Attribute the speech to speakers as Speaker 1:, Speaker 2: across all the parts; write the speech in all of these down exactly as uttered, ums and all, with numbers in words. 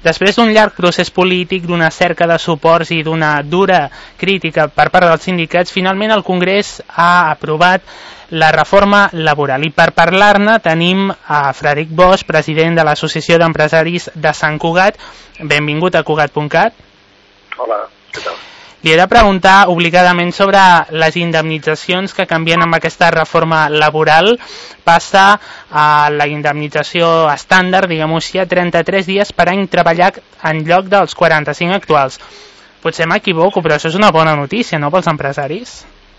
Speaker 1: després d'un llarg procés polític, d'una cerca de suports i d'una dura crítica per part dels sindicats, finalment el Congrés ha aprovat la reforma laboral. I per parlar-ne tenim a Frederic Bosch, president de l'Associació d'Empresaris de Sant Cugat. Benvingut a Cugat punt cat.
Speaker 2: Hola, què tal?
Speaker 1: Li he de preguntar obligadament sobre les indemnitzacions que canvien amb aquesta reforma laboral. Passa a la indemnització estàndard, diguem-ho així, a trenta-tres dies per any treballat en lloc dels quaranta-cinc actuals. Potser m'equivoco, però això és una bona notícia, no, pels empresaris?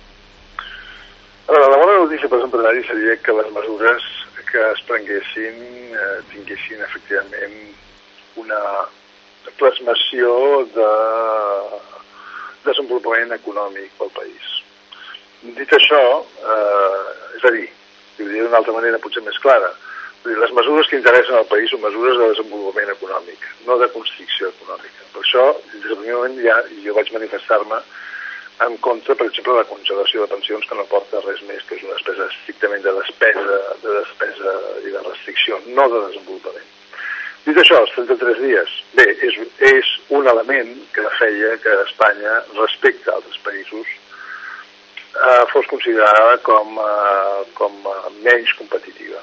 Speaker 2: La bona notícia pels empresaris seria que les mesures que es prenguessin eh, tinguessin efectivament una plasmació de desenvolupament econòmic pel país. Dit això, eh, és a dir, ho diré d'una altra manera potser més clara, les mesures que interessen al país són mesures de desenvolupament econòmic, no de constricció econòmica. Per això, des del primer moment ja jo vaig manifestar-me en contra, per exemple, de la congelació de pensions, que no porta res més que és una despesa estrictament de despesa, de despesa i de restricció, no de desenvolupament. Dit això, els trenta-tres dies, bé, és, és un element que feia que Espanya, respecte a altres països, eh, fos considerada com, eh, com eh, menys competitiva.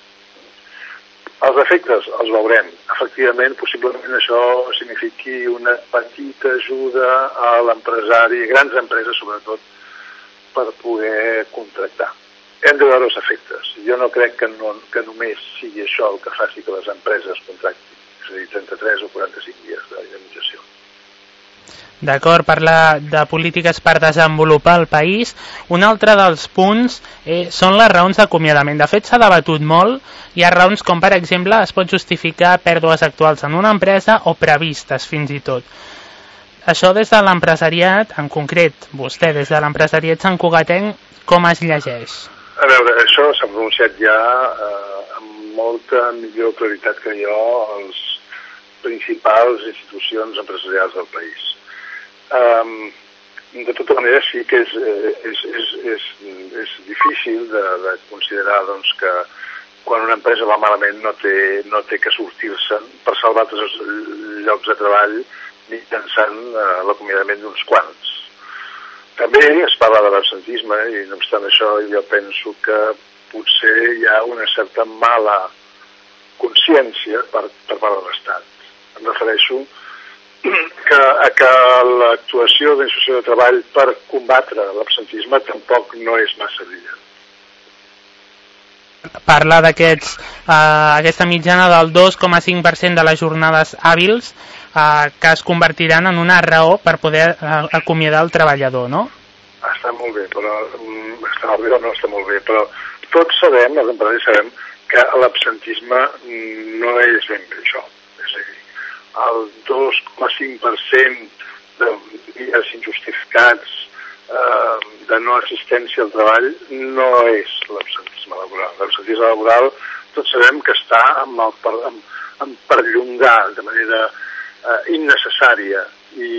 Speaker 2: Els efectes els veurem. Efectivament, possiblement això signifiqui una petita ajuda a l'empresari, grans empreses sobretot, per poder contractar. Hem de veure els efectes. Jo no crec que, no, que només sigui això el que faci que les empreses contractin, és a dir, trenta-tres o quaranta-cinc dies d'indemnització.
Speaker 1: D'acord, parla de polítiques per desenvolupar el país. Un altre dels punts eh, són les raons d'acomiadament. De fet, s'ha debatut molt. Hi ha raons com, per exemple, es pot justificar pèrdues actuals en una empresa o previstes, fins i tot. Això des de l'empresariat, en concret, vostè, des de l'empresariat santcugatenc, com es llegeix?
Speaker 2: A veure, això s'ha pronunciat ja eh, amb molta millor claritat que jo als principals institucions empresarials del país. Um, de tota manera sí que és, és, és, és, és difícil de, de considerar doncs, que quan una empresa va malament no té, no té que sortir-se per salvar tots els llocs de treball mitjançant uh, l'acomiadament d'uns quants. També es parla de l'absentisme i no obstant això jo penso que potser hi ha una certa mala consciència per, per part de l'Estat. Em refereixo que, a que l'actuació d'inspecció de treball per combatre l'absentisme tampoc no és massa brillant.
Speaker 1: Parla d'aquests, eh, aquesta mitjana del dos coma cinc per cent de les jornades hàbils eh, que es convertiran en una raó per poder eh, acomiadar el treballador, no?
Speaker 2: Està molt bé, però està molt bé o no està molt bé, però tots sabem, els empresaris sabem, que l'absentisme no és ben bé això. És a dir, el dos coma cinc per cent de dies injustificats eh, de no assistència al treball no és l'absentisme laboral. L'absentisme laboral tots sabem que està en, el, en, en perllongar de manera eh, innecessària i,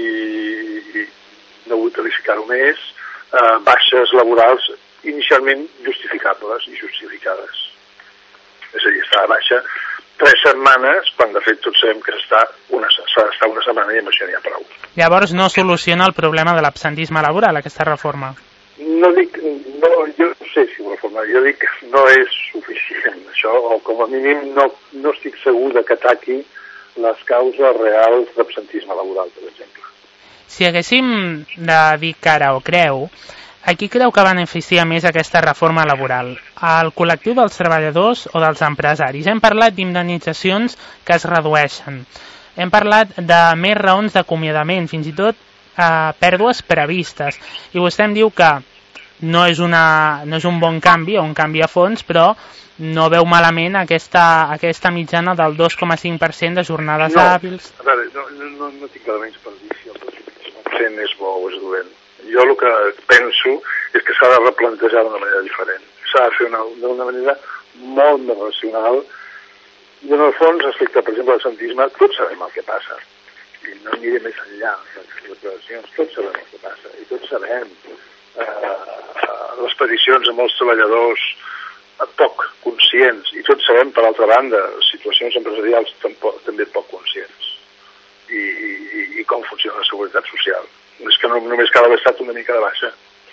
Speaker 2: i no vull qualificar-ho més, eh, baixes laborals inicialment justificables i justificades. És a dir, està a baixa tres setmanes, quan de fet tots sabem que s'ha d'estar una setmana i amb això n'hi ha prou.
Speaker 1: Llavors no soluciona el problema de l'absentisme laboral, aquesta reforma?
Speaker 2: No dic, no, jo no sé si ho reforma, jo dic que no és suficient això, o com a mínim no, no estic segur de que ataqui les causes reals d'absentisme laboral, per exemple.
Speaker 1: Si haguéssim de dir cara o creu, a qui creu que beneficia més aquesta reforma laboral? Al col·lectiu dels treballadors o dels empresaris? Hem parlat d'indemnitzacions que es redueixen. Hem parlat de més raons d'acomiadament, fins i tot eh, pèrdues previstes. I vostè em diu que no és, una, no és un bon canvi o un canvi a fons, però no veu malament aquesta, aquesta mitjana del dos coma cinc per cent de jornades
Speaker 2: no, A veure, no, no, no tinc elements per dir si el dos per cent és bo o és dolent. Jo el que penso és que s'ha de replantejar d'una manera diferent. S'ha de fer d'una manera molt més racional i en el fons, respecte, per exemple, al l'absentisme, tots sabem el que passa. I no aniré més enllà de les declaracions, tots sabem el que passa. I tots sabem eh, les peticions de molts treballadors poc conscients. I tots sabem, per altra banda, situacions empresarials tampoc, també poc conscients. funciona la seguretat social. És que no, només cal haver estat una mica de baixa.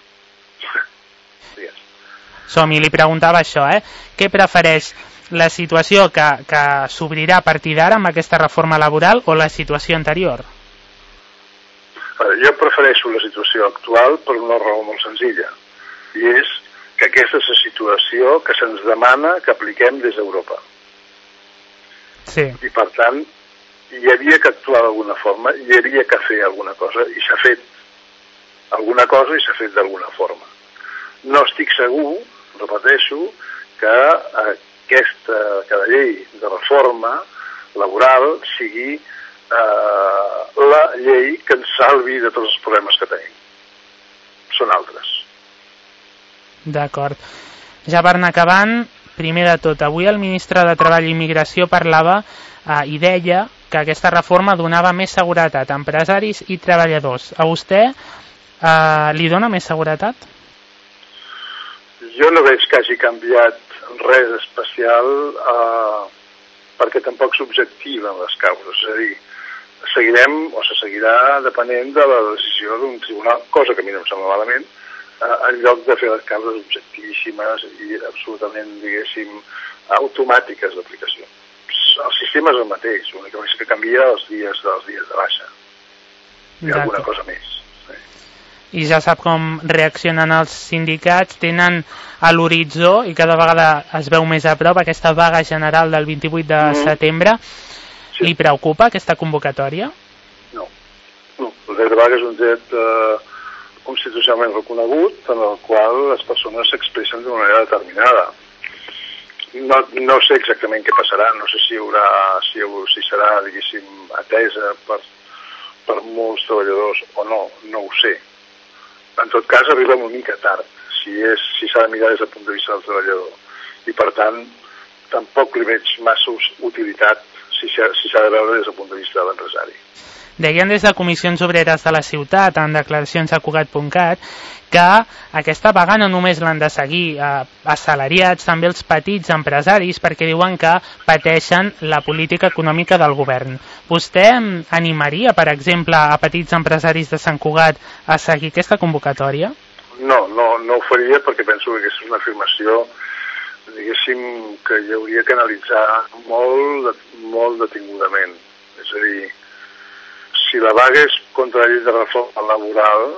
Speaker 1: Som-hi, li preguntava això, eh? Què prefereix, la situació que, que s'obrirà a partir d'ara amb aquesta reforma laboral o la situació anterior?
Speaker 2: Jo prefereixo la situació actual per una raó molt senzilla, i és que aquesta és la situació que se'ns demana que apliquem des d'Europa.
Speaker 1: Sí.
Speaker 2: I per tant, hi havia que actuar d'alguna forma, hi havia que fer alguna cosa, i s'ha fet alguna cosa i s'ha fet d'alguna forma. No estic segur, repeteixo, que aquesta, que la llei de reforma laboral sigui eh, la llei que ens salvi de tots els problemes que tenim. Són altres.
Speaker 1: D'acord. Ja per anar acabant, primer de tot, avui el ministre de Treball i Immigració parlava eh, i deia que aquesta reforma donava més seguretat a empresaris i treballadors. A vostè eh, li dona més seguretat?
Speaker 2: Jo no veig que hagi canviat res especial eh, perquè tampoc s'objectiven les causes. És a dir, seguirem o se seguirà depenent de la decisió d'un tribunal, cosa que a mi no em sembla malament, eh, en lloc de fer les causes objectivíssimes i absolutament, diguéssim, automàtiques d'aplicació. El sistema és el mateix, l'únic que canvia els dies dels dies de baixa. Hi ha alguna cosa més.
Speaker 1: I ja sap com reaccionen els sindicats, tenen a l'horitzó i cada vegada es veu més a prop aquesta vaga general del vint-i-vuit de setembre. Sí. Li preocupa aquesta convocatòria?
Speaker 2: No. no. El dret de vaga és un dret eh, constitucionalment reconegut en el qual les persones s'expressen d'una manera determinada. No, no sé exactament què passarà, no sé si hi haurà, si, si serà, diguéssim, atesa per, per molts treballadors o no, no ho sé. En tot cas, arriba una mica tard, si és si s'ha de mirar des del punt de vista del treballador. I, per tant, tampoc li veig massa utilitat si s'ha si de veure des del punt de vista de l'empresari.
Speaker 1: Deien des de Comissions Obreres de la Ciutat, en declaracions a Cugat punt cat, que aquesta vaga no només l'han de seguir eh, assalariats, també els petits empresaris, perquè diuen que pateixen la política econòmica del govern. Vostè animaria, per exemple, a petits empresaris de Sant Cugat a seguir aquesta convocatòria?
Speaker 2: No, no, no ho faria perquè penso que aquesta és una afirmació, diguéssim, que hi hauria que analitzar molt, molt detingudament. És a dir, si la vaga és contra la llei de reforma laboral,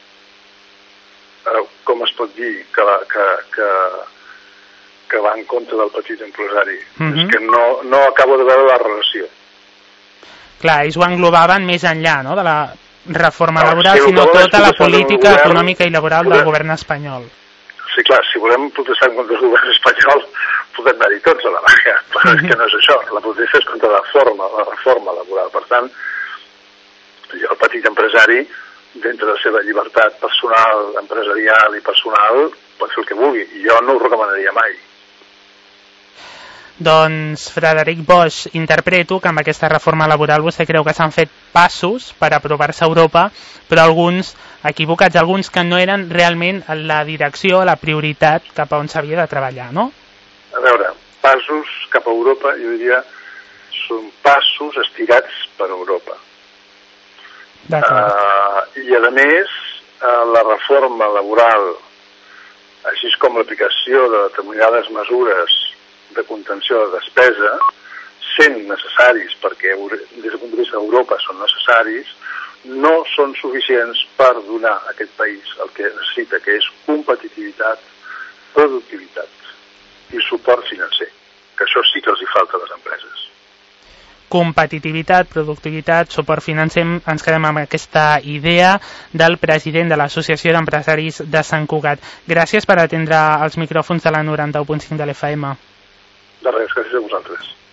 Speaker 2: com es pot dir que, la, que, que, que va en contra del petit empresari? Mm-hmm. És que no, no acabo de veure la relació.
Speaker 1: Clar, ells ho englobaven més enllà, no?, de la reforma
Speaker 2: no,
Speaker 1: laboral,
Speaker 2: si
Speaker 1: sinó tota la política
Speaker 2: govern,
Speaker 1: econòmica i laboral podem... del govern espanyol.
Speaker 2: Sí, clar, si volem protestar contra el govern espanyol, podem anar-hi tots a la vaga, però mm-hmm. és que no és això. La protesta és contra la reforma, la reforma laboral. Per tant, el petit empresari, dintre de la seva llibertat personal, empresarial i personal, pot fer el que vulgui. I jo no ho recomanaria mai.
Speaker 1: Doncs, Frederic Boix, interpreto que amb aquesta reforma laboral vostè creu que s'han fet passos per aprovar-se a Europa, però alguns equivocats, alguns que no eren realment la direcció, la prioritat cap a on s'havia de treballar, no?
Speaker 2: A veure, passos cap a Europa, jo diria, són passos estirats per Europa. Uh, I a més uh, la reforma laboral, així com l'aplicació de determinades mesures de contenció de despesa, sent necessaris perquè des del punt de vista d'Europa són necessaris, no són suficients per donar a aquest país el que necessita, que és competitivitat, productivitat i suport financer, que això sí que els hi falta a les empreses.
Speaker 1: Competitivitat, productivitat, suport financer, ens quedem amb aquesta idea del president de l'Associació d'Empresaris de Sant Cugat. Gràcies per atendre els micròfons de la noranta u punt cinc de l'F M.
Speaker 2: De res, gràcies a vosaltres.